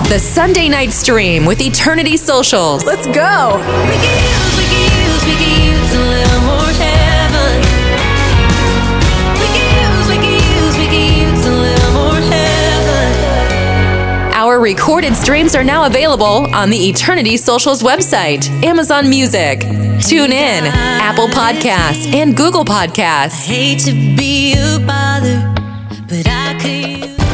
The Sunday Night Stream with Eternity Socials. Let's go. We could use a little more heaven. We could use a little more heaven. Our recorded streams are now available on the Eternity Socials website, Amazon Music, TuneIn, Apple Podcasts, and Google Podcasts. I hate to be a bother, but I could.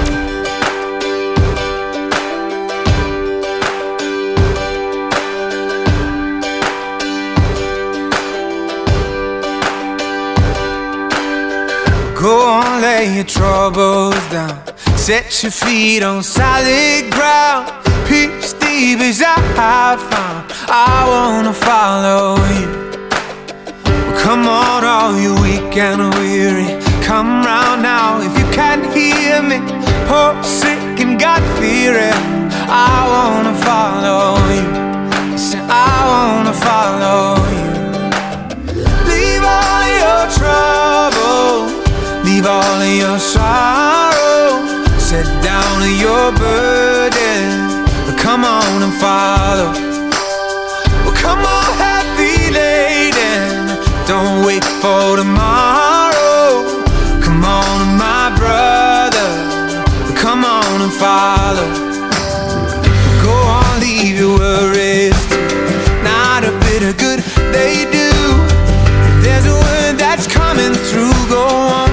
Go on, lay your troubles down. Set your feet on solid ground. Peace deep as I have found. I wanna follow you. Well, come on, all you weak and weary. Come round now if you can't hear me. Poor, sick and God-fearing. I wanna follow you. Say, I wanna follow you. Leave all your troubles. Leave all of your sorrow, set down your burden. Come on and follow. Well, come on, happy lady. Don't wait for tomorrow. Come on, my brother. Come on and follow. Go on, leave your worries. Not a bit of good they do. If there's a word that's coming through, go on.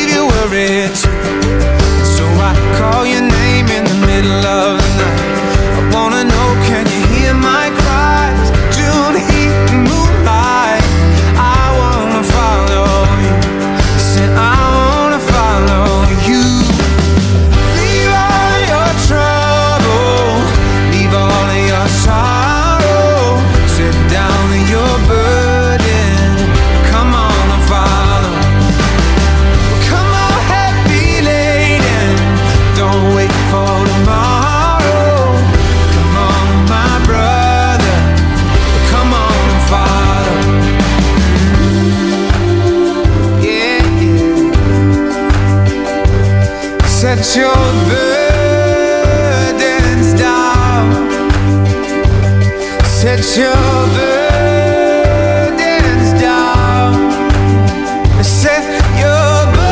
So I call your name in the middle of the night. I wanna know, can you hear my cries? June heat and moonlight. I wanna follow you. Say I wanna follow you. Leave all your trouble. Leave all of your sorrow. Sit down in your burden. Come on and follow. Don't wait for tomorrow. Come on, my brother. Come on and follow. Yeah, yeah. Set your burdens down. Set your burdens down. Set your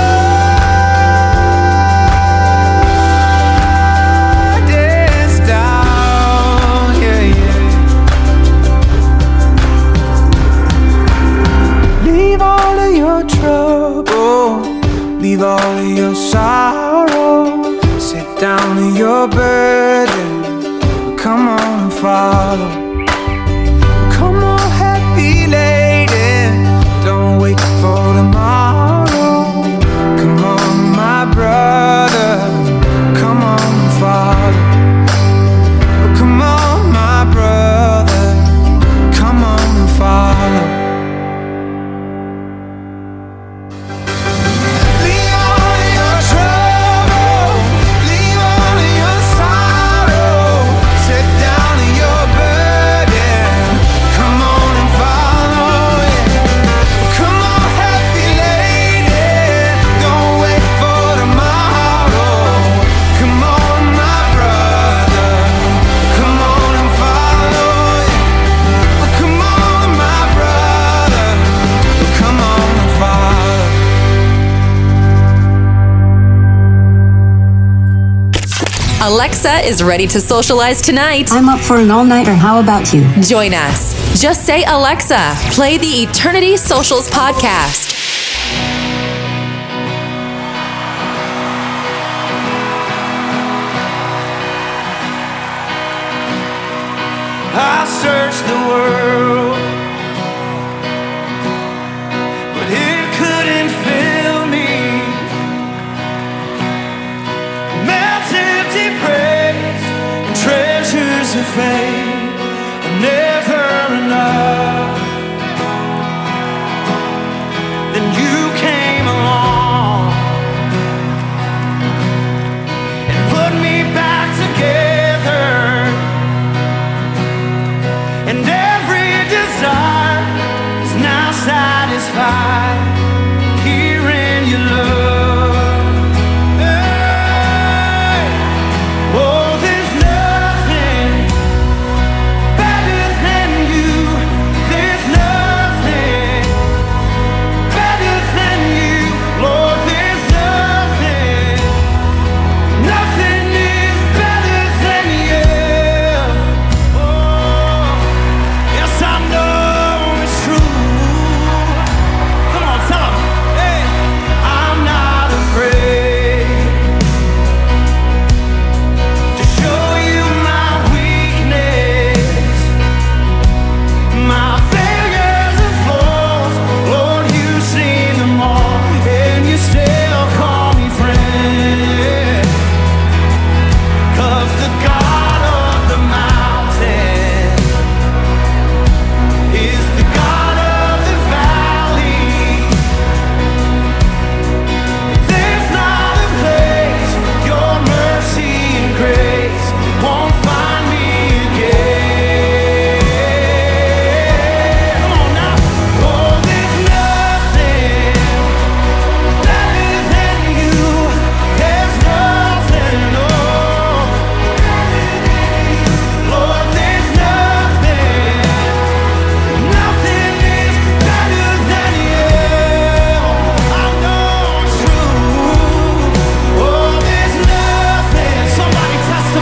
leave all of your sorrow, sit down in your burden. Come on and follow. Come on, happy lady. Don't wait for tomorrow. Come on, my brother. Come on and follow. Come on, my brother. Come on and follow. Alexa is ready to socialize tonight. I'm up for an all-nighter. How about you? Join us. Just say, Alexa, play the Eternity Socials podcast. I searched the world, but it couldn't fill me. Maps empty praise and treasures of fame are never enough. Then you came along and put me back together. And every desire is now satisfied here in your love. Hey. Oh, there's nothing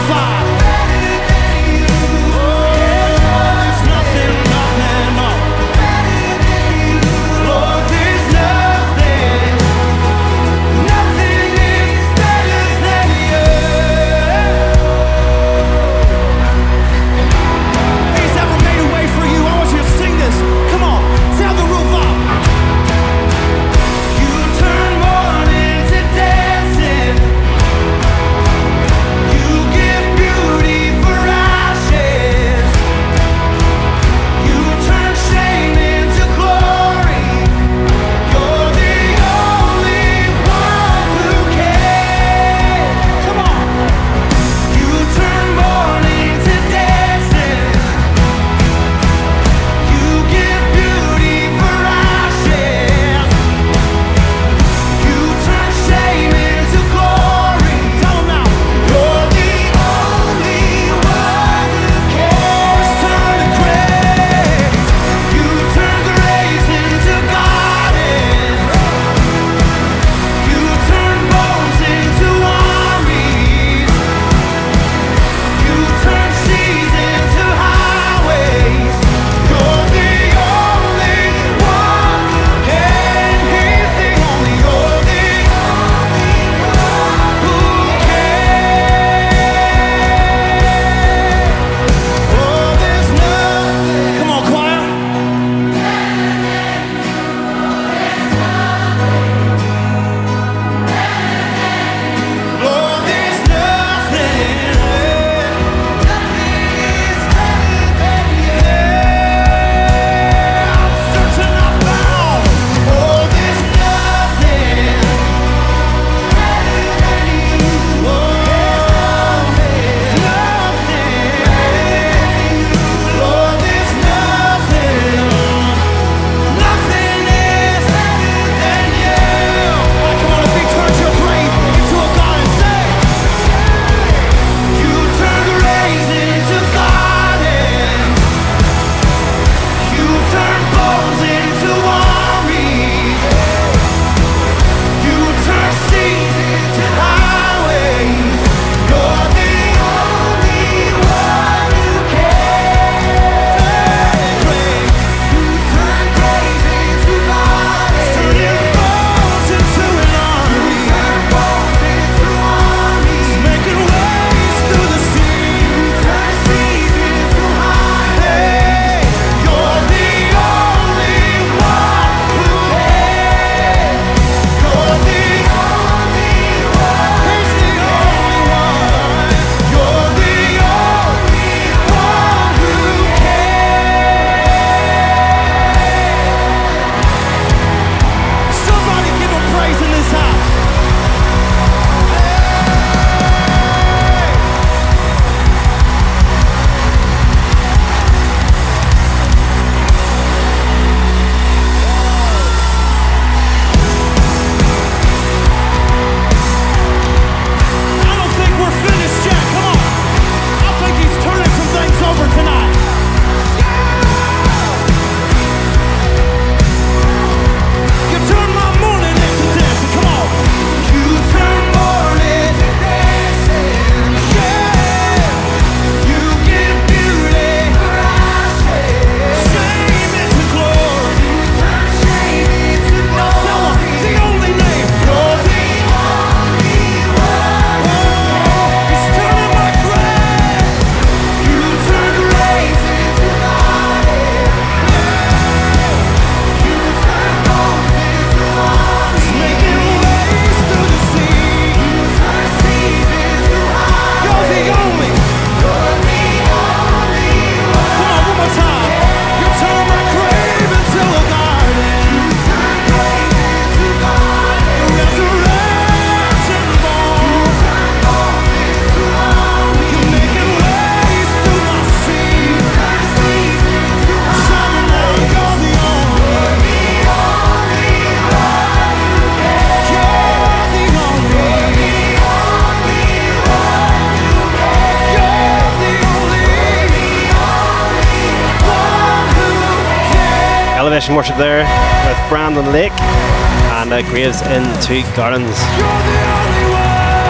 Elevation Worship there with Brandon Lake and Graves into Gardens. You're the only one.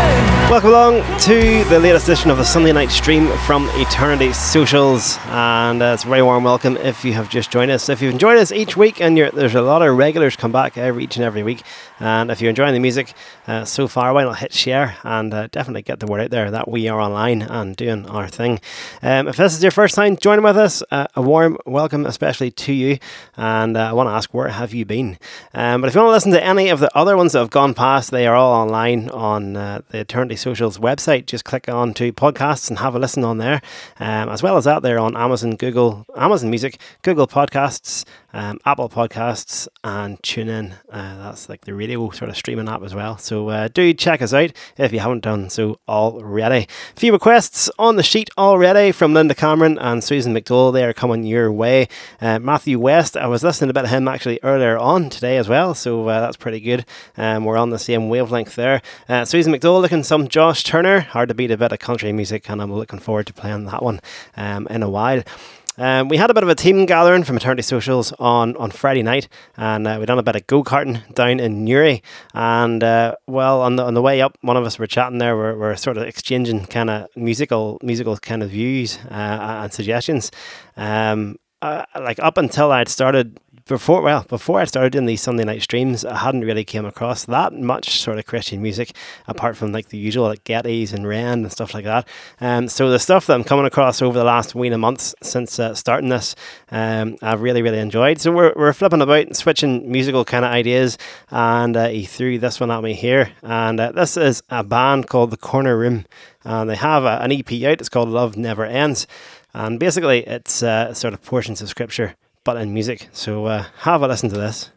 Welcome along to the latest edition of the Sunday night stream from Eternity Socials, and it's a very warm welcome if you have just joined us. If you've enjoyed us each week, and there's a lot of regulars come back each and every week, and if you're enjoying the music so far, why not hit share and definitely get the word out there that we are online and doing our thing. If this is your first time joining with us, a warm welcome especially to you, and I want to ask, where have you been? But if you want to listen to any of the other ones that have gone past, they are all online on the Eternity Socials website. Just click on to podcasts and have a listen on there, as well as that they're on Amazon Music, Google Podcasts, Apple Podcasts, and TuneIn. That's like the radio sort of streaming app as well. So do check us out if you haven't done so already. A few requests on the sheet already from Linda Cameron and Susan McDowell. They are coming your way. Matthew West, I was listening a bit of him actually earlier on today as well, so that's pretty good. We're on the same wavelength there. Susan McDowell looking some Josh Turner. Hard to beat a bit of country music, and I'm looking forward to playing that one in a while. We had a bit of a team gathering from Eternity Socials on Friday night, and we done a bit of go-karting down in Newry. And on the way up, one of us were chatting there. We're sort of exchanging kind of musical kind of views and suggestions. Like up until I'd started. Before I started doing these Sunday night streams, I hadn't really came across that much sort of Christian music, apart from like the usual like Gettys and Rend and stuff like that. So the stuff that I'm coming across over the last week of months since starting this, I've really, really enjoyed. So we're flipping about and switching musical kind of ideas, and he threw this one at me here. And this is a band called The Corner Room, and they have an EP out. It's called Love Never Ends, and basically it's sort of portions of scripture, but in music. So have a listen to this.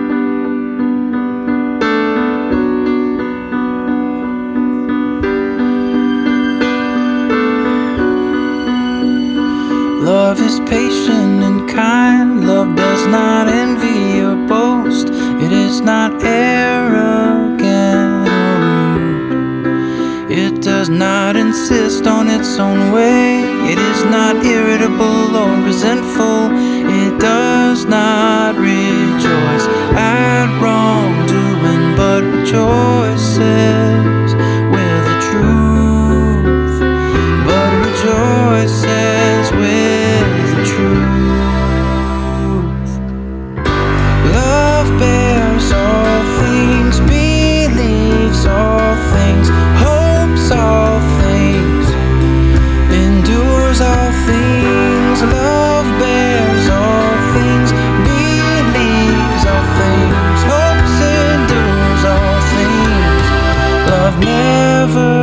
Love is patient and kind. Love does not envy or boast. It is not arrogant or rude. It does not insist on its own way. It is not irritable or resentful. It does not rejoice at wrongdoing, but rejoices with the truth. But rejoices with the truth. Love bears all things, believes all things, hopes all things, endures all things. Love bears all things, believes all things, hopes, endures all things. Love never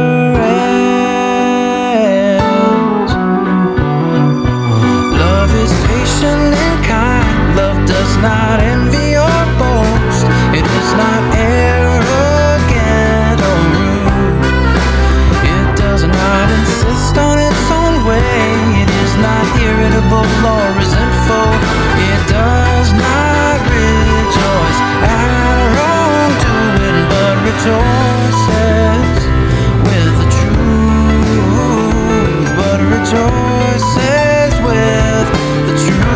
ends. Love is patient and kind. Love does not envy or boast. It is not arrogant or rude. It does not insist on its own way. It is not irritable or resentful. It does not rejoice at wrongdoing, but rejoices with the truth. But rejoices with the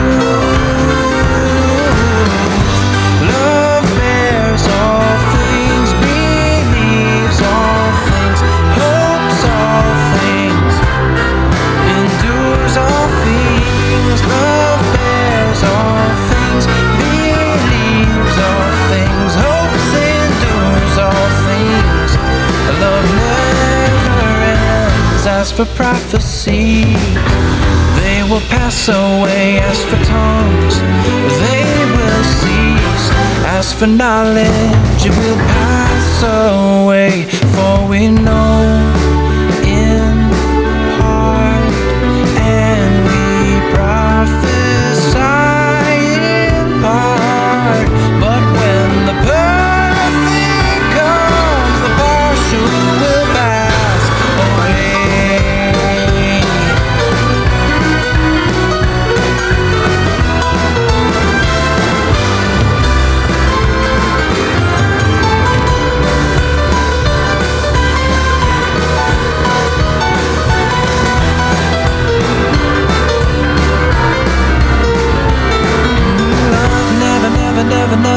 truth. Love bears all things, believes all things, hopes all things, endures all things. Love bears all things, believes all things, hopes, endures all things. Love never ends. As for prophecy, they will pass away. As for tongues, they will cease. As for knowledge, it will pass away. For we know in part, and we prophesy in part. But when the perfect comes, the partial will pass away.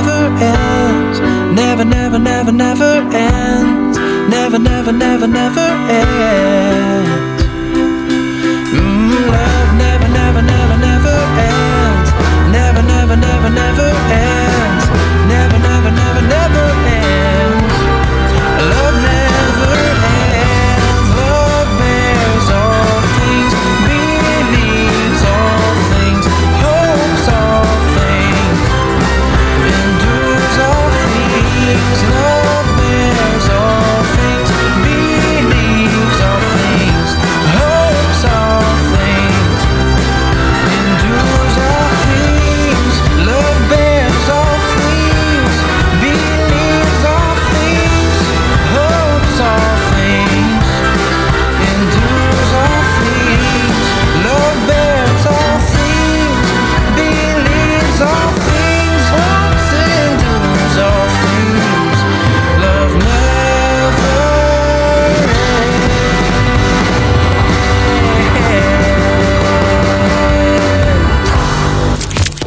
Never ends. Never, never, never, never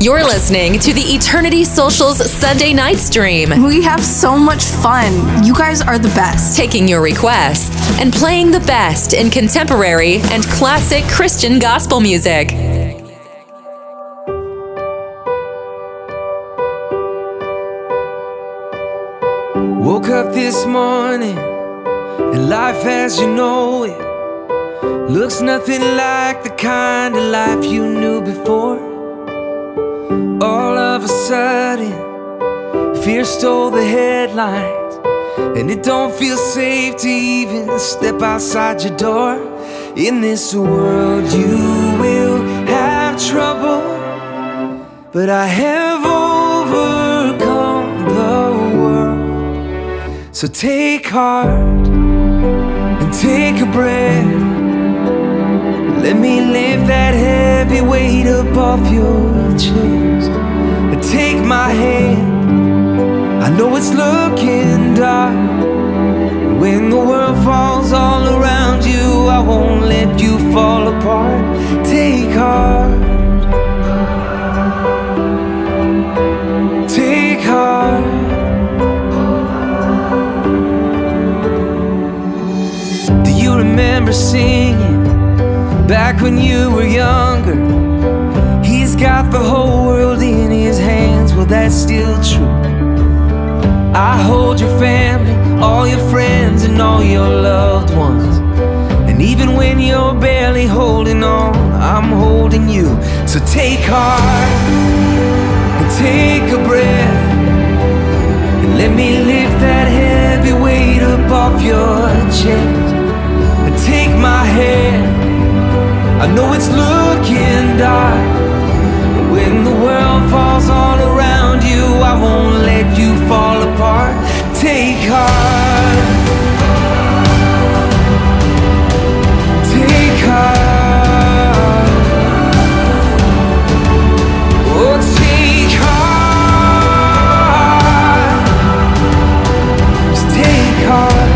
You're listening to the Eternity Socials Sunday night stream, We have so much fun. You guys are the best. taking your requests and playing the best in contemporary and classic Christian gospel music. Woke up this morning and life as you know it looks nothing like the kind of life you knew before. All of a sudden, fear stole the headlines, and it don't feel safe to even step outside your door. In this world you will have trouble, but I have overcome the world. So take heart and take a breath. Let me lift that heavy weight up off your chest. And take my hand, I know it's looking dark. When the world falls all around you, I won't let you fall apart. Take heart, take heart. Do you remember singing back when you were younger? He's got the whole world in his hands. Well, that's still true. I hold your family, all your friends, and all your loved ones. And even when you're barely holding on, I'm holding you. So take heart and take a breath, and let me lift that heavy weight up off your chest. And take my hand, I know it's looking dark. When the world falls all around you, I won't let you fall apart. Take heart, take heart. Oh, take heart, just take heart.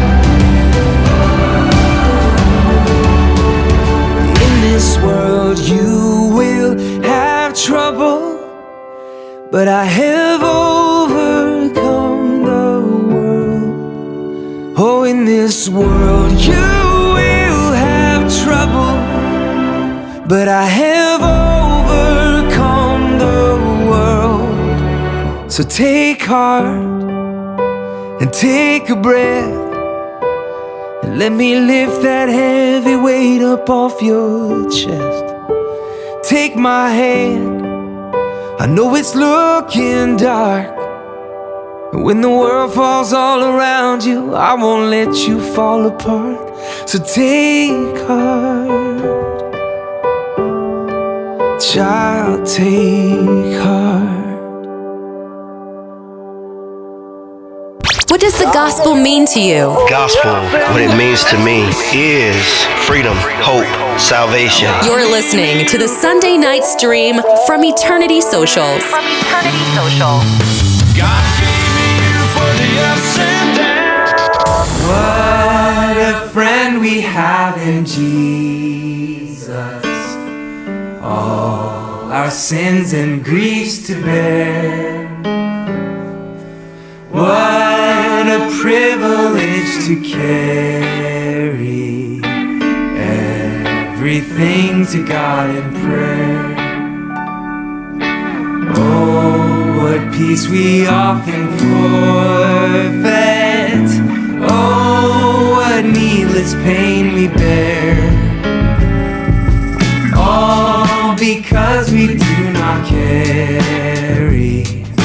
In this world you will have trouble, but I have overcome the world. Oh, in this world you will have trouble, but I have overcome the world. So take heart and take a breath, and let me lift that heavy weight up off your chest. Take my hand, I know it's looking dark. When the world falls all around you, I won't let you fall apart. So take heart, child, take heart. What does the gospel mean to you? Gospel, what it means to me is freedom, hope, salvation. You're listening to the Sunday night stream from Eternity Socials. God gave me you for the ups and downs. What a friend we have in Jesus. All our sins and griefs to bear. What a privilege to carry everything to God in prayer. Oh, what peace we often forfeit. Oh, what needless pain we bear. All because we do not carry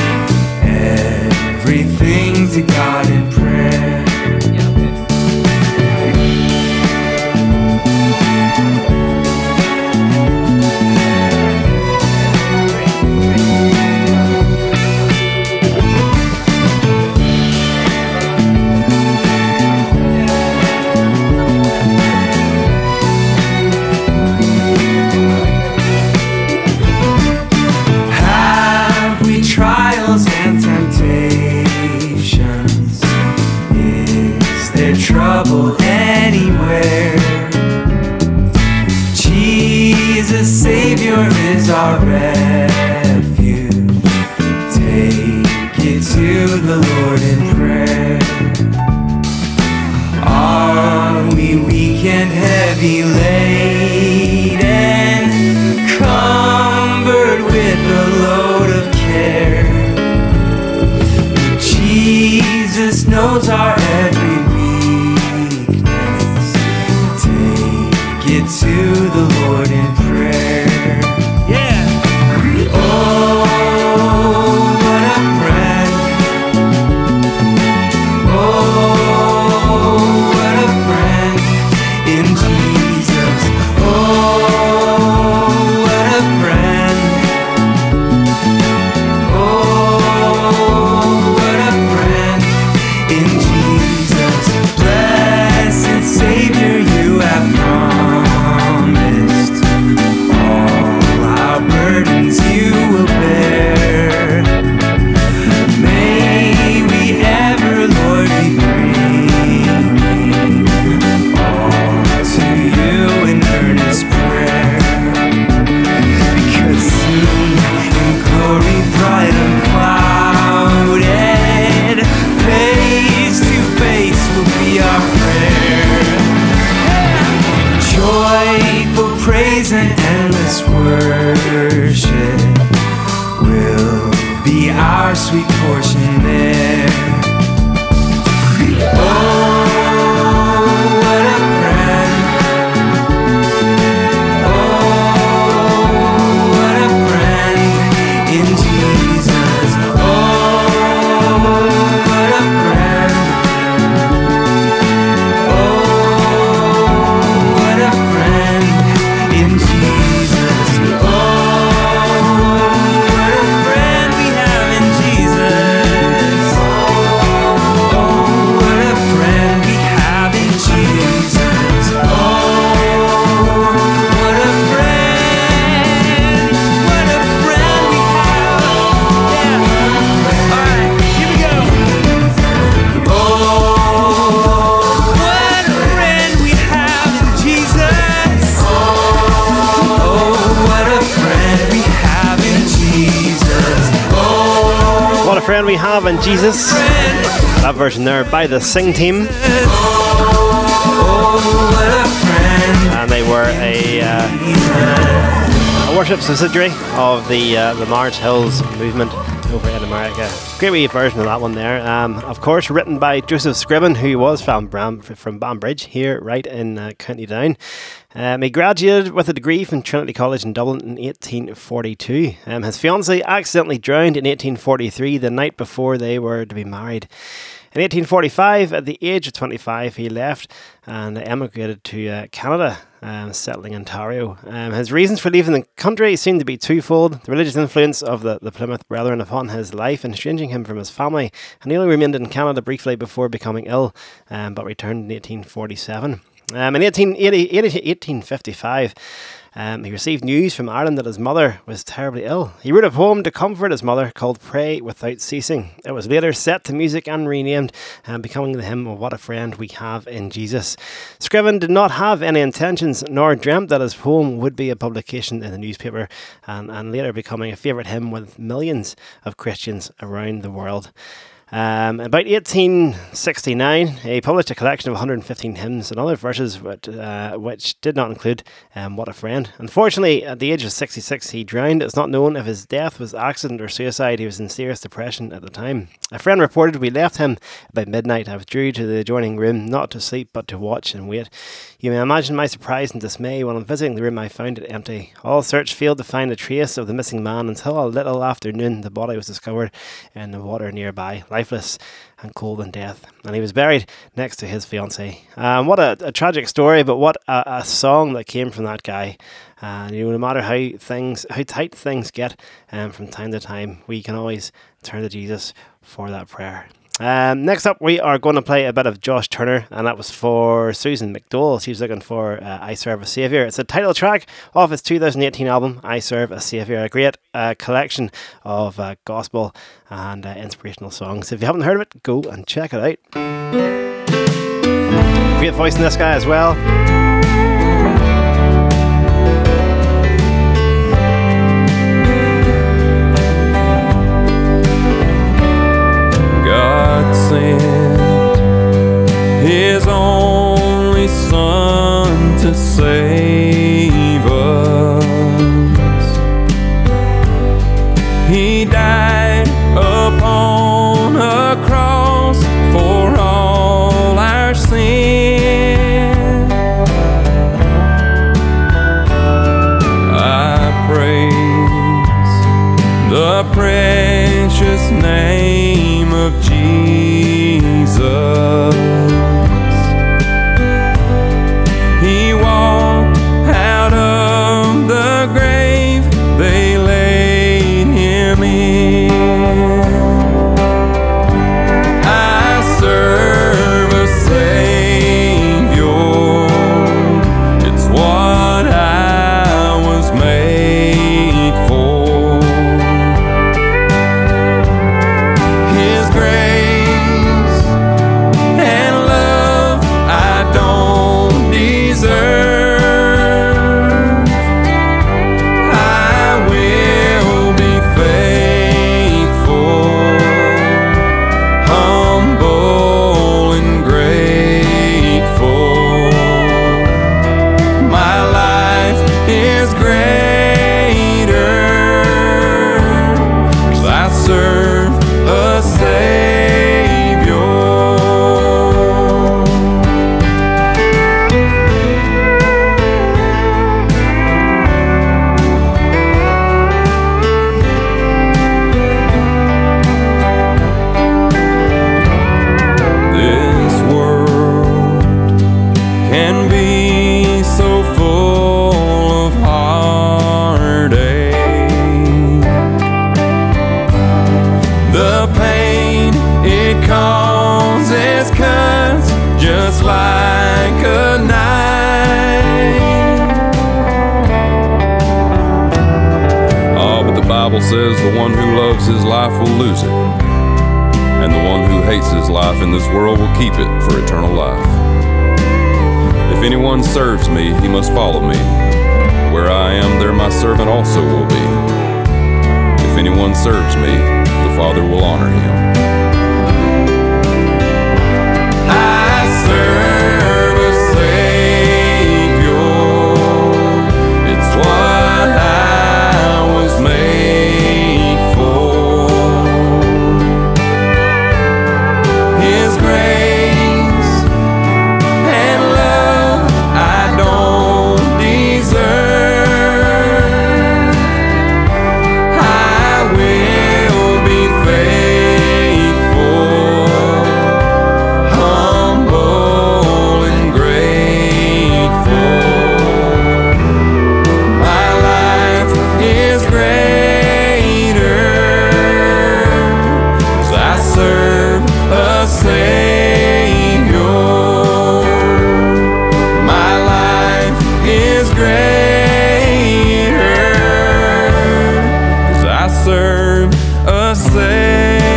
everything to God in prayer. Trials and temptations, is there trouble anywhere? Jesus, Savior is our refuge. heavy laden, cumbered with a load of care. Jesus knows our every weakness. Take it to the Lord in prayer. Yeah. Oh, what a friend. Oh, what a friend in Jesus. Oh, what a friend. Oh, what a friend in Jesus. Blessed Savior, you have promised all our burdens you will bear. May we ever, Lord, be bringing all to you in earnest prayer. Because soon in glory bright and clouded, face to face will be our prayer. Joyful praise and endless worship will be our sweet portion there. Oh, what a friend. Oh, what a friend in Jesus. Oh, what a friend. Oh, what a friend in Jesus. Oh, what a friend we have in Jesus. Oh, what a friend we have in Jesus. Oh, what a friend we have. Yeah. All right, here we go. Oh, what a friend we have in Jesus. Oh, what a friend we have in Jesus. Oh, What a friend we have in Jesus. That version there by the Sing Team. oh, what a friend. And they were a worship subsidiary of the Mars Hills movement over in America. Great wee version of that one there. Of course, written by Joseph Scriven, who was from Banbridge here, right in County Down. He graduated with a degree from Trinity College in Dublin in 1842. His fiancée accidentally drowned in 1843, the night before they were to be married. In 1845, at the age of 25, he left and emigrated to Canada, settling in Ontario. His reasons for leaving the country seemed to be twofold: the religious influence of the Plymouth Brethren upon his life, estranging him from his family, and he only remained in Canada briefly before becoming ill, but returned in 1847. In 1855, he received news from Ireland that his mother was terribly ill. He wrote a poem to comfort his mother called Pray Without Ceasing. It was later set to music and renamed, becoming the hymn of What a Friend We Have in Jesus. Scriven did not have any intentions nor dreamt that his poem would be a publication in the newspaper, and later becoming a favourite hymn with millions of Christians around the world. About 1869, he published a collection of 115 hymns and other verses which did not include What a Friend. Unfortunately, at the age of 66, he drowned. It's not known if his death was accident or suicide. He was in serious depression at the time. A friend reported, "We left him about midnight. I withdrew to the adjoining room, not to sleep, but to watch and wait. You may imagine my surprise and dismay when on visiting the room I found it empty. All search failed to find a trace of the missing man until a little after noon the body was discovered in the water nearby, lifeless and cold in death, and he was buried next to his fiancée." What a tragic story, but what a song that came from that guy. No matter how tight things get, from time to time, we can always turn to Jesus for that prayer. Next up, we are going to play a bit of Josh Turner, and that was for Susan McDowell. She was looking for I Serve a Saviour. It's a title track of his 2018 album, I Serve a Saviour, a great collection of gospel and inspirational songs. If you haven't heard of it, go and check it out. Great voice in this guy as well. God sent His only Son to name of Jesus. He walked out of the grave they laid him in. I serve a Savior, it's what I was made for. His grace and love I don't deserve. I will be faithful, humble and grateful. My life is greater, 'cause I serve a Savior. This world can be so full of heartache. The pain it causes cuts just like a knife. Oh, but the Bible says the one who loves his life will lose it, and the one who hates his life in this world will keep it for eternal life. If anyone serves me, he must follow me. Where I am, there my servant also will be. If anyone serves me, the Father will honor him. I serve a Savior, it's what I was made for. His grace and love I don't deserve. I will be faithful, humble and grateful. My life is greater, 'cause I serve a Savior. My life is greater, 'cause I serve a Savior.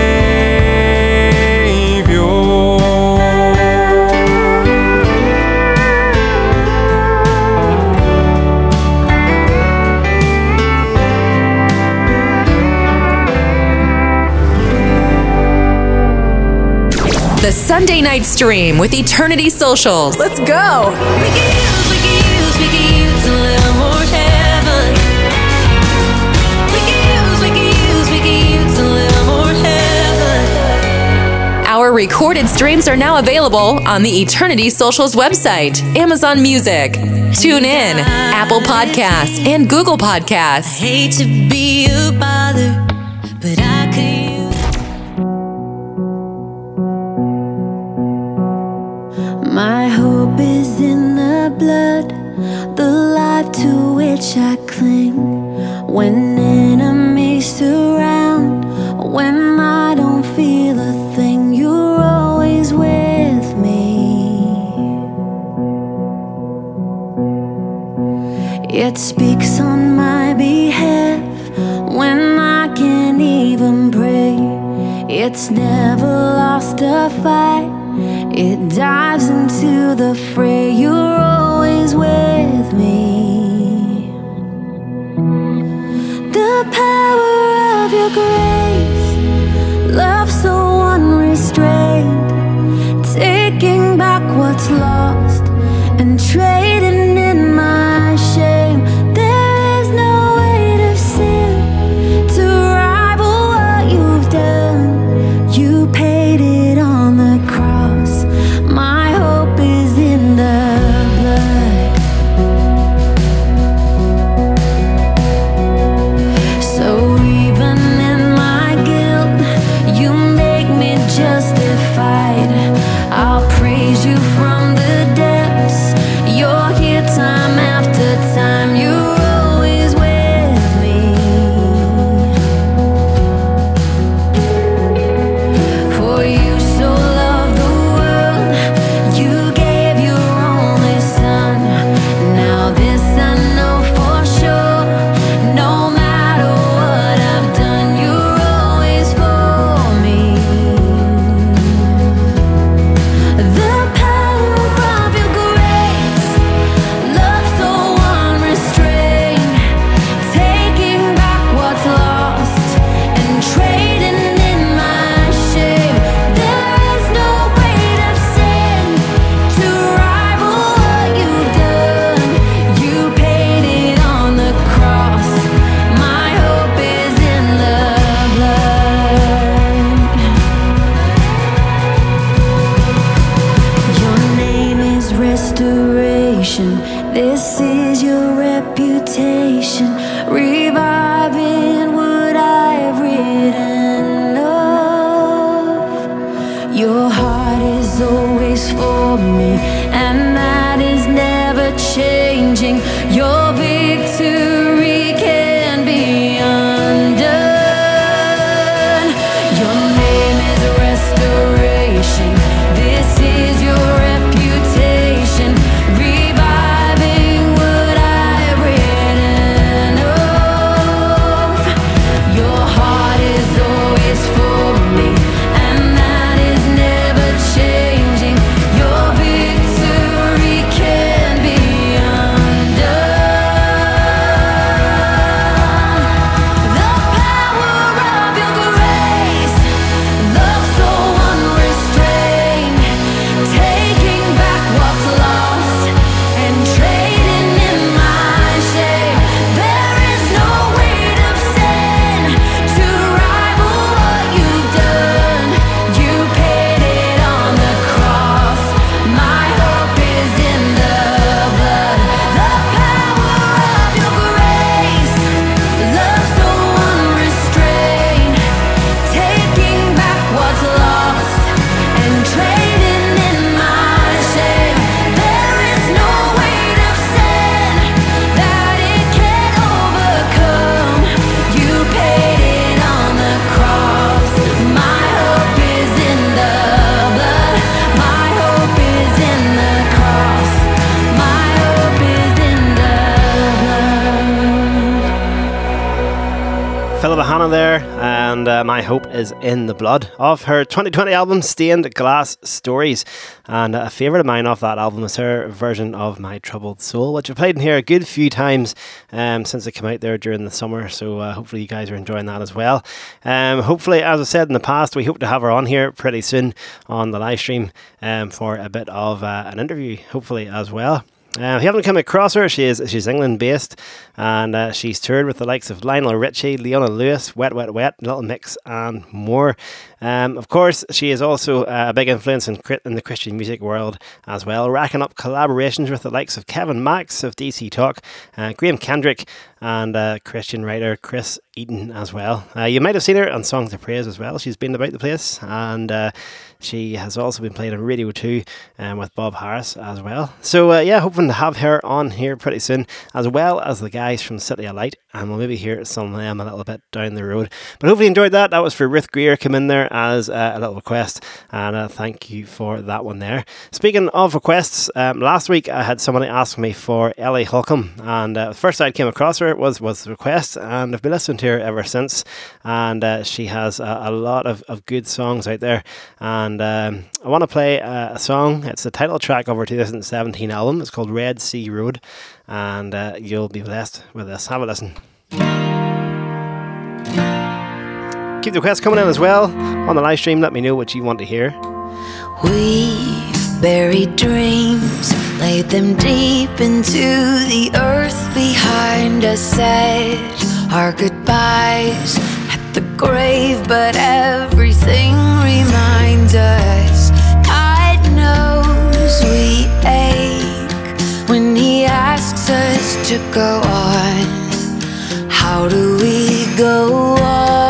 The Sunday Night Stream with Eternity Socials. Let's go. We could use a little more heaven. We could use a little more heaven. Our recorded streams are now available on the Eternity Socials website, Amazon Music, TuneIn, Apple Podcasts, and Google Podcasts. Hate to be a bother, but I could use. My hope is in the blood, the life to which I cling. When enemies surround, when I don't feel a thing, you're always with me. It speaks on my behalf when I can't even pray. It's never lost a fight, it dives into the fray. You're always with me. The power of your grace, love so unrestrained, taking back what's lost and trading in my shame. There is no weight of sin to rival what you've done. You paid it on the cross. My hope is in the blood. reputation, reviving what I've written of. Your heart is always for me, and that is never changing. Your victory can be undone. Your name is restoration. This is your reputation, reviving what I've written of. Your heart is always for me, and that is never changing. Your victory can be undone. The power of your grace, love so unrestrained, taking back what's lost and trading in my shame. There is no weight of sin to rival what you've done. You paid it on the cross. My hope is in the blood. The power of your grace, love so unrestrained, taking back what's lost and trading in my shame. There is no weight of sin that it can't overcome. You paid it on the cross. My hope is in the blood. My hope is in the cross. My hope is in the blood. Philippa Hanna there, and My Hope is in the Blood, off her 2020 album Stained Glass Stories. And a favourite of mine off that album is her version of My Troubled Soul, which I've played in here a good few times since it came out there during the summer. So hopefully you guys are enjoying that as well. Hopefully, as I said in the past, we hope to have her on here pretty soon on the live stream for a bit of an interview, hopefully as well. If you haven't come across her, she's England based, and she's toured with the likes of Lionel Richie, Leona Lewis, Wet Wet Wet, Little Mix and more. Of course, she is also a big influence in the Christian music world as well, racking up collaborations with the likes of Kevin Max of DC Talk, Graham Kendrick, and Christian writer Chris Eaton as well. You might have seen her on Songs of Praise as well. She's been about the place, and she has also been playing on Radio 2 with Bob Harris as well. So yeah, hoping to have her on here pretty soon, as well as the guys from City of Light, and we'll maybe hear some of them a little bit down the road. But hopefully you enjoyed that. That was for Ruth Greer, come in there as a little request, and thank you for that one there. Speaking of requests, last week I had somebody ask me for Ellie Holcomb, and the first I came across her was the request, and I've been listening to her ever since, and she has a lot of good songs out there, and I want to play a song. It's the title track of her 2017 album. It's called Red Sea Road, and you'll be blessed with this. Have a listen. Keep the requests coming in as well on the live stream. Let me know what you want to hear. We've buried dreams, laid them deep into the earth behind us, said our goodbyes at the grave, but everything reminds us. God knows we ache when He asks us to go on. How do we go on?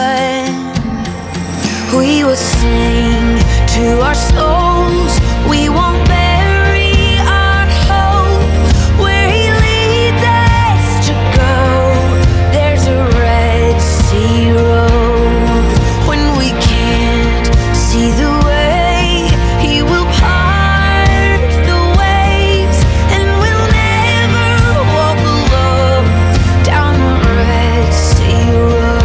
We will sing to our souls. We won't bury our hope. Where He leads us to go, there's a Red Sea road. When we can't see the way, He will part the waves, and we'll never walk alone down the Red Sea road.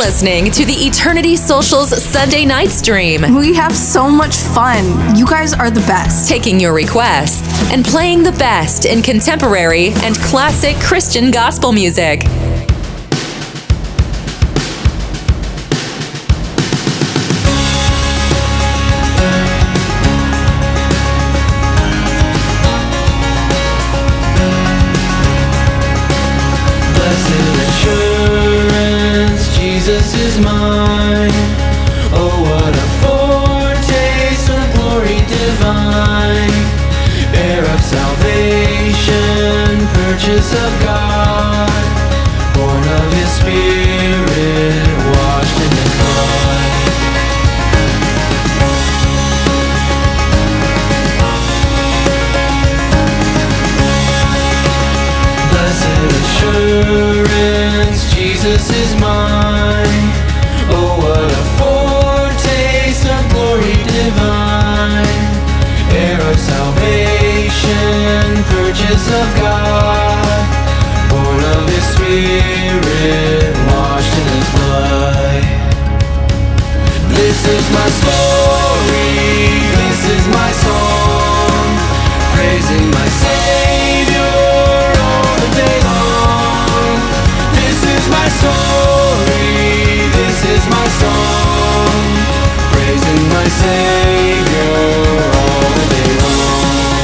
listening to the Eternity Socials Sunday night stream, We have so much fun. You guys are the best. taking your requests and playing the best in contemporary and classic Christian gospel music. Jesus is mine. Oh, what a foretaste of glory divine. Heir of salvation, purchase of God, born of His Spirit, washed in His blood. Blessed assurance, Jesus is mine. Oh, what a foretaste of glory divine. Heir of salvation, purchase of God, born of His Spirit, washed in His blood. This is my story, this is my song, praising my Savior all the day long. This is my story, this is my song, praising my Savior all the day long.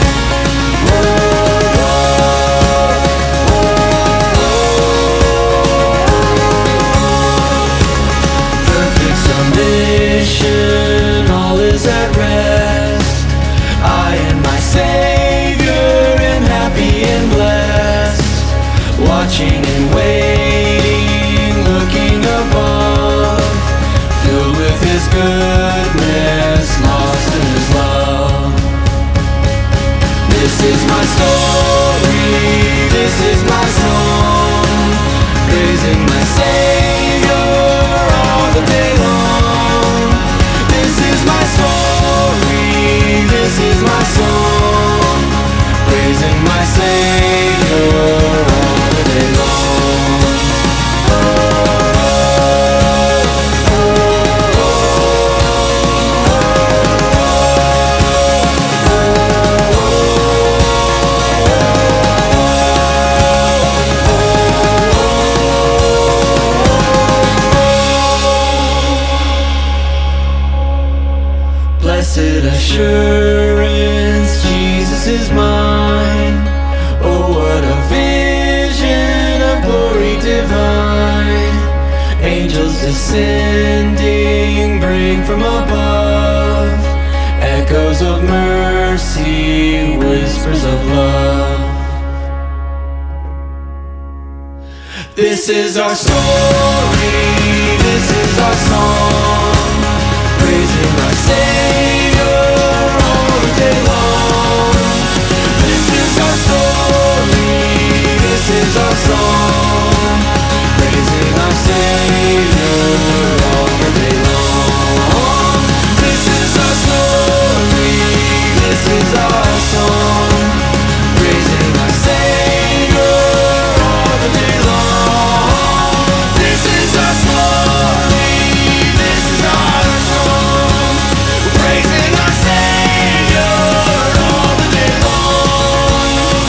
Perfect submission, all is at rest. I and my Savior am happy and blessed, watching and waiting, looking above, filled with His goodness, lost in His love. This is my story, this is my song, praising my Savior all the day long. This is my story, this is my song, praising my Savior all the day long. Blessed assurance, Jesus is mine. Oh, what a vision of glory divine. Angels descending, bring from above echoes of mercy, whispers of love. This is our story, this is our song, praising our Savior all the day long. This is our story, this is our song, praising our Savior all the day long. This is our story, this is our song, praising our Savior all the day long. This is our story, this is our song, praising our Savior all the day long.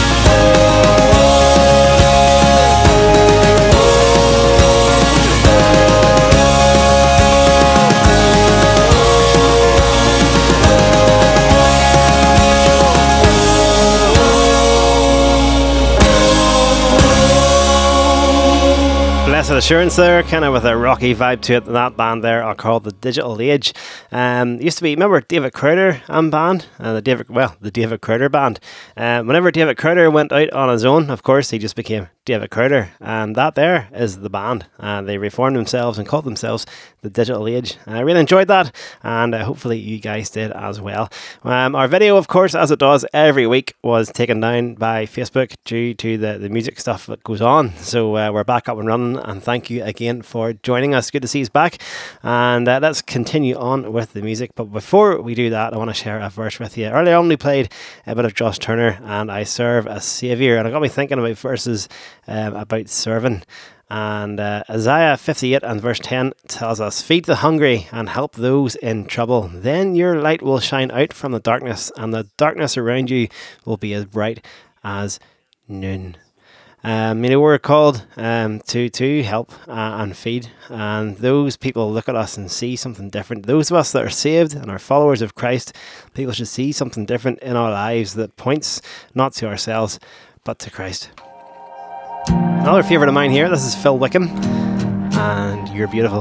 Blessed Assurance there, kind of with a rocky vibe to it. That band there are called The Digital Age. Used to be, remember David Crowder band? The David Crowder band. Whenever David Crowder went out on his own, of course, he just became David Crowder. And that there is the band. They reformed themselves and called themselves The Digital Age. I really enjoyed that, and hopefully you guys did as well. Our video, of course, as it does every week, was taken down by Facebook due to the music stuff that goes on. So we're back up and running, and thank you again for joining us. Good to see you back, and let's continue on with the music. But before we do that, I want to share a verse with you. Earlier on we played a bit of Josh Turner and I Serve a Saviour, and it got me thinking about verses about serving. And Isaiah 58 and verse 10 tells us, "Feed the hungry and help those in trouble. Then your light will shine out from the darkness, and the darkness around you will be as bright as noon." We're called to help and feed, and those people look at us and see something different. Those of us that are saved and are followers of Christ, people should see something different in our lives that points not to ourselves but to Christ. Another favourite of mine here, this is Phil Wickham, and "You're Beautiful."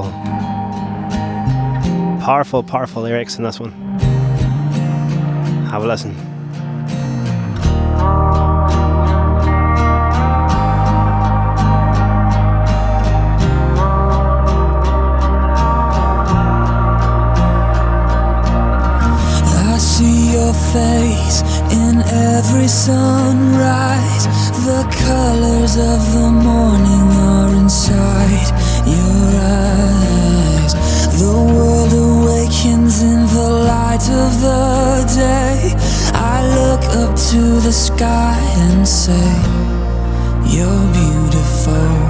Powerful, powerful lyrics in this one. Have a listen. I see your face in every sunrise. The colors of the morning are inside your eyes. The world awakens in the light of the day. I look up to the sky and say, "You're beautiful."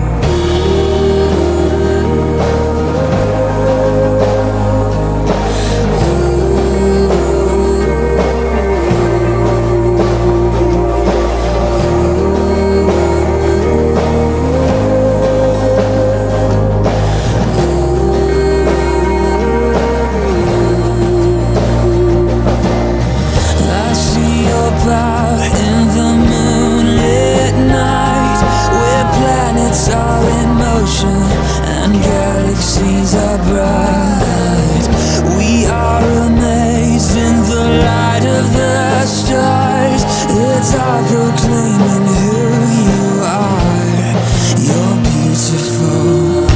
And galaxies are bright. We are amazed in the light of the stars. It's our proclaiming who you are. You're beautiful.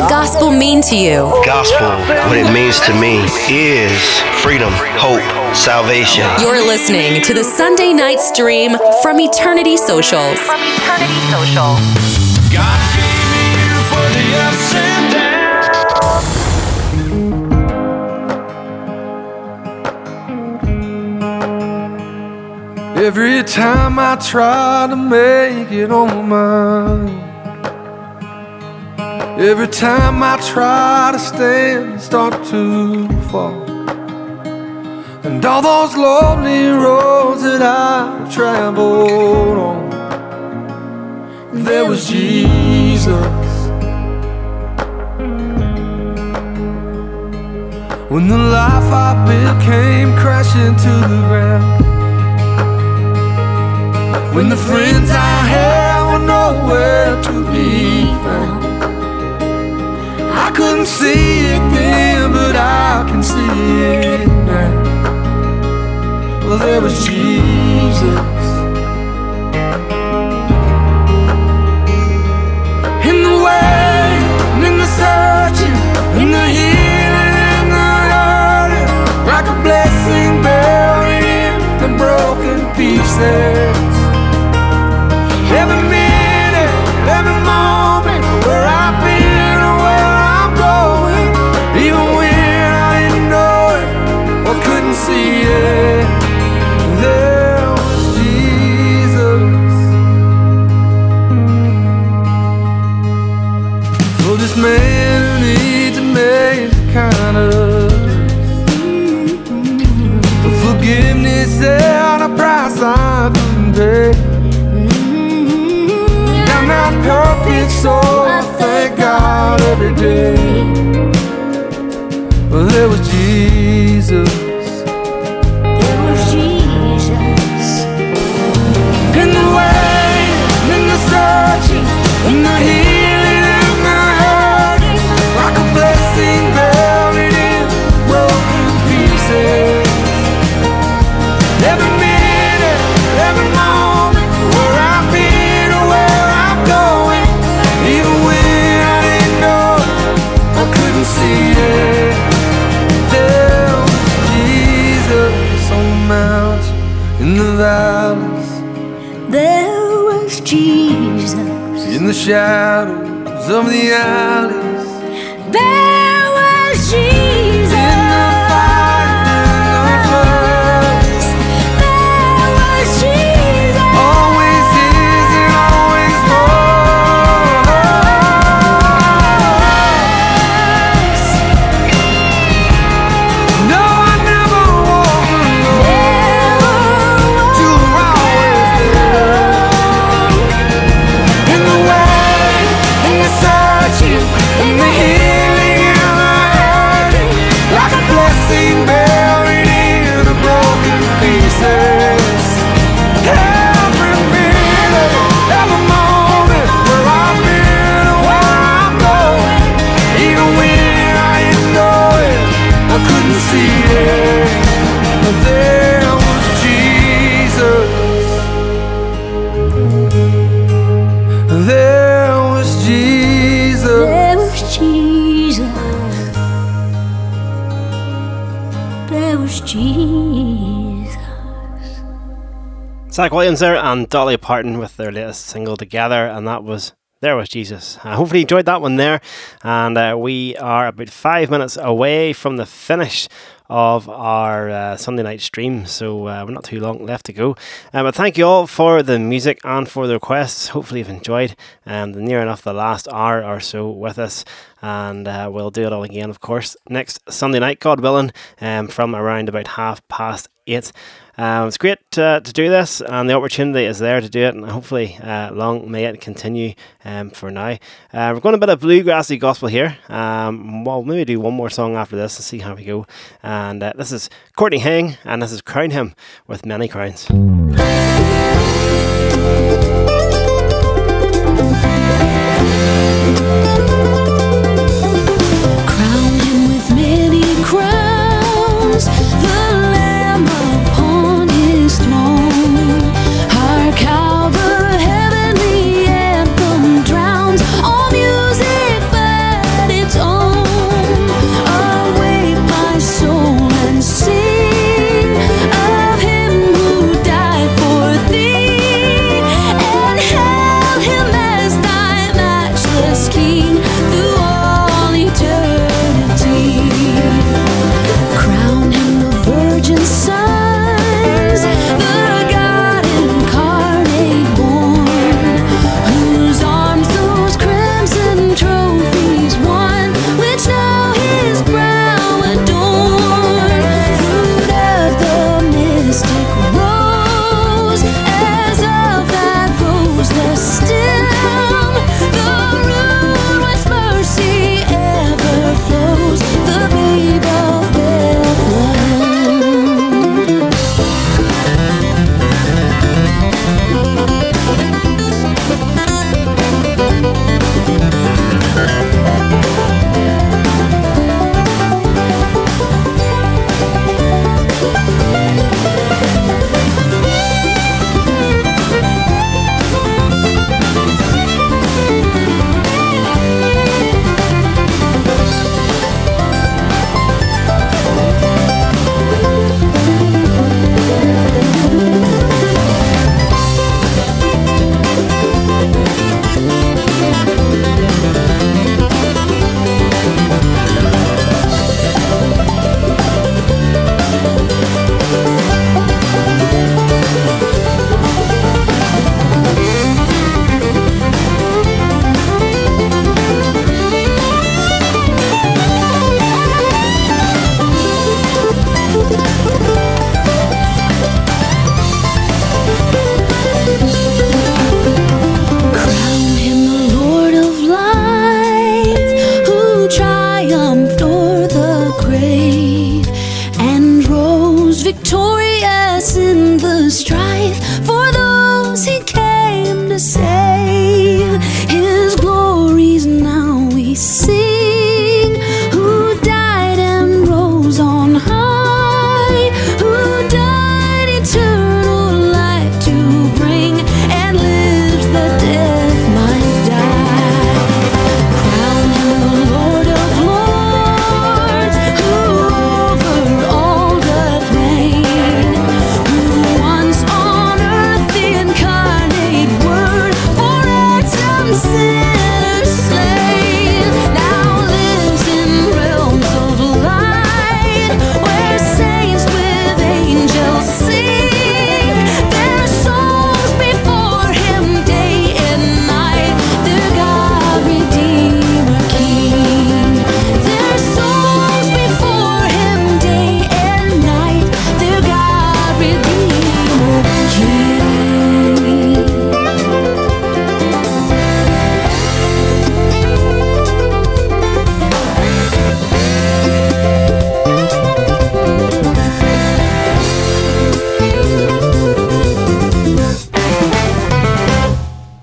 the gospel mean to you? Gospel, what it means to me is freedom, hope, salvation. You're listening to the Sunday night stream from Eternity Socials. God gave me you for the ups and downs. Every time I try to make it on my own, every time I try to stand, start to fall. And all those lonely roads that I've traveled on, there was Jesus. When the life I built came crashing to the ground, when the friends I had were nowhere to be found. I couldn't see it then, but I can see it now. Well, there was Jesus. In the way, in the searching, in the healing, in the hurting, like a blessing buried in the broken pieces. Every minute, every moment, where I've been or where I'm going, even when I didn't know it or couldn't see it, there was Jesus. For this man who needs amazing kind of the forgiveness and a price I couldn't pay. I'm not perfect, so I thank God every day. Well, there was Jesus. There was Jesus. In the way, in the searching, in the healing, in the hurting, like a blessing buried in broken pieces. Every minute, every moment, where I've been or where I'm going, even when I didn't know it, I couldn't see it. There was Jesus on the mountain, in the valleys. There was Jesus. In the shadows of the alleys. There was Jesus. In the fire, in the floods. There was Jesus. Always is and always was. No, I never walk alone. You're always there. In the way, in the searching, in the healing, in the hurting, like a blessing buried in the broken pieces. Every minute, every moment, where I've been and where I'm going, even when I didn't know it, I couldn't see it, but there was Jesus. There was Jesus. There was Jesus. There was Jesus. Zach Williams there and Dolly Parton with their latest single together, and that was There Was Jesus. Hopefully you enjoyed that one there, and we are about 5 minutes away from the finish of our Sunday night stream, so we're not too long left to go. But thank you all for the music and for the requests. Hopefully you've enjoyed near enough the last hour or so with us, and we'll do it all again, of course, next Sunday night, God willing, from around about 8:30. It's great to do this, and the opportunity is there to do it, and hopefully long may it continue for now. We're going a bit of bluegrassy gospel here. We'll maybe do one more song after this and see how we go. And this is Courtney Hing, and this is Crown Him with Many Crowns. Crown him with many crowns, the Lamb upon his throne. Hark how the heavenly anthem drowns all music but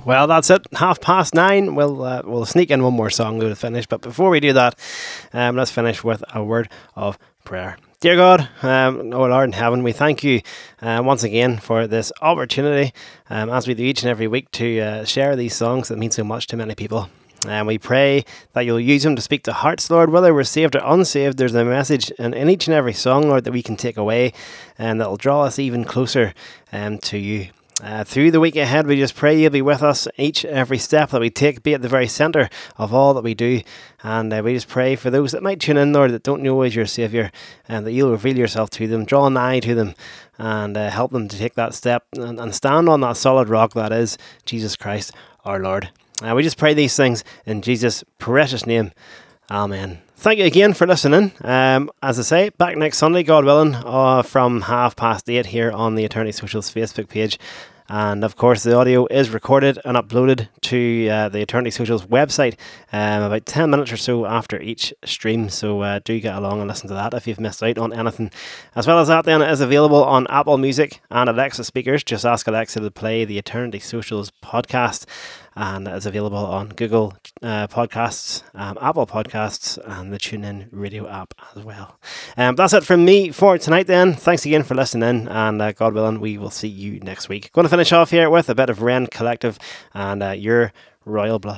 Well, that's it. 9:30. We'll sneak in one more song to finish. But before we do that, let's finish with a word of prayer. Dear God, oh Lord in heaven, we thank you once again for this opportunity, as we do each and every week, to share these songs that mean so much to many people. And we pray that you'll use them to speak to hearts, Lord, whether we're saved or unsaved. There's a message in each and every song, Lord, that we can take away and that'll draw us even closer to you. Through the week ahead, we just pray you'll be with us each and every step that we take, be at the very centre of all that we do. And we just pray for those that might tune in, Lord, that don't know as your Saviour, and that you'll reveal yourself to them, draw nigh to them, and help them to take that step and stand on that solid rock that is Jesus Christ our Lord. We just pray these things in Jesus' precious name. Amen. Thank you again for listening. As I say, back next Sunday, God willing, from 8:30 here on the Eternity Socials Facebook page. And of course, the audio is recorded and uploaded to the Eternity Socials website about 10 minutes or so after each stream. So do get along and listen to that if you've missed out on anything. As well as that, then, it is available on Apple Music and Alexa speakers. Just ask Alexa to play the Eternity Socials podcast. And it's available on Google Podcasts, Apple Podcasts, and the TuneIn Radio app as well. That's it from me for tonight then. Thanks again for listening, and God willing, we will see you next week. Going to finish off here with a bit of Wren Collective and Your Royal Blood.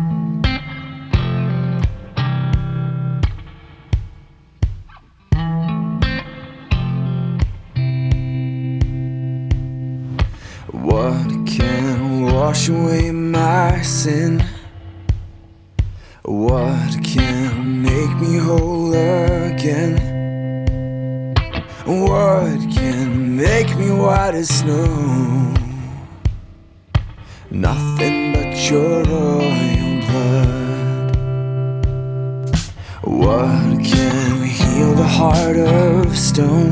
What can wash away my sin? What can make me whole again? What can make me white as snow? Nothing but your royal blood. What can heal the heart of stone?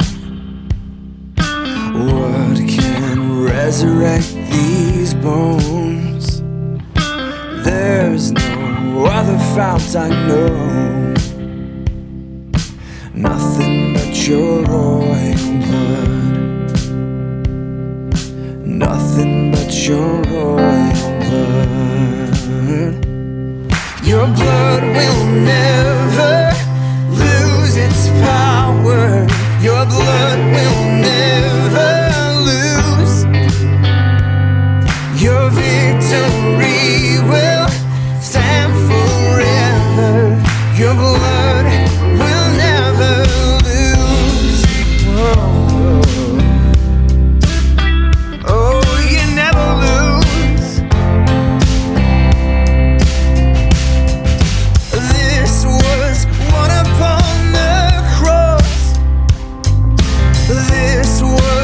What can resurrect these bones? There's no other fount I know. Nothing but your royal blood. Nothing but your royal blood. Your blood will never lose its power. Your blood will never lose. Your victory will stand forever. Your blood will never lose. Oh, oh, you never lose. This was won upon the cross. This was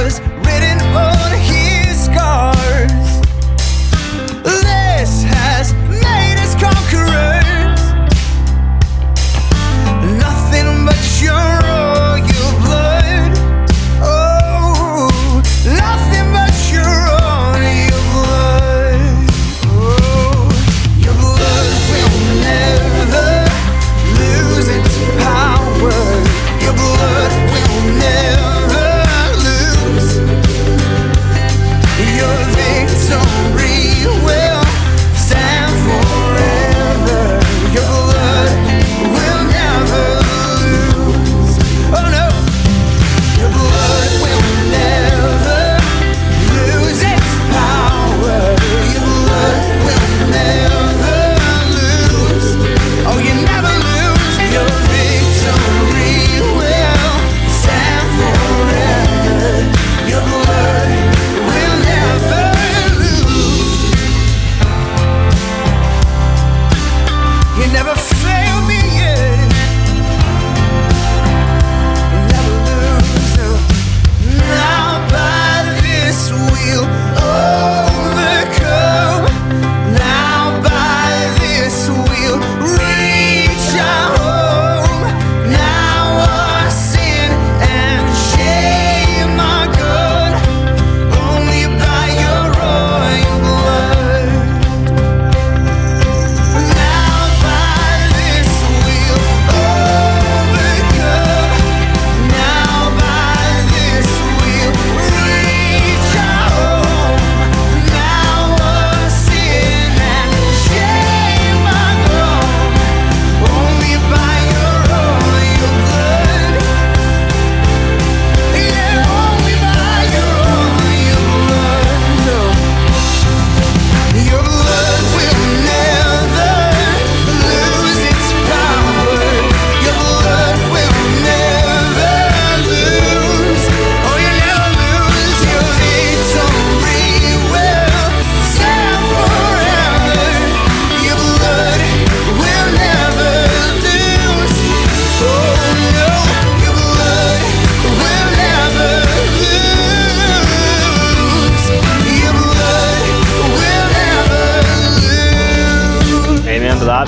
that.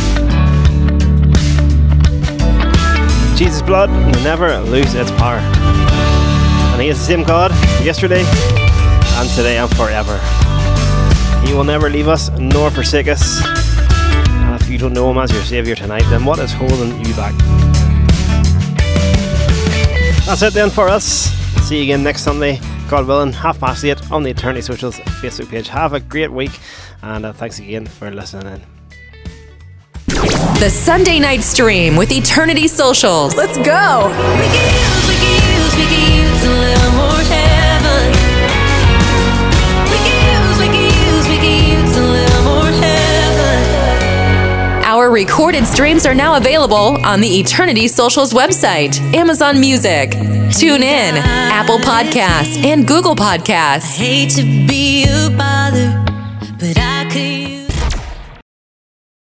Jesus' blood will never lose its power. And He is the same God yesterday and today and forever. He will never leave us nor forsake us. And if you don't know Him as your Saviour tonight, then what is holding you back? That's it then for us. See you again next Sunday, God willing, 8:30 on the Eternity Socials Facebook page. Have a great week, and thanks again for listening in. The Sunday Night Stream with Eternity Socials. Let's go. We could use a little more heaven. We could use a little more heaven. Our recorded streams are now available on the Eternity Socials website, Amazon Music, TuneIn, Apple Podcasts, and Google Podcasts. I hate to be a bother, but I could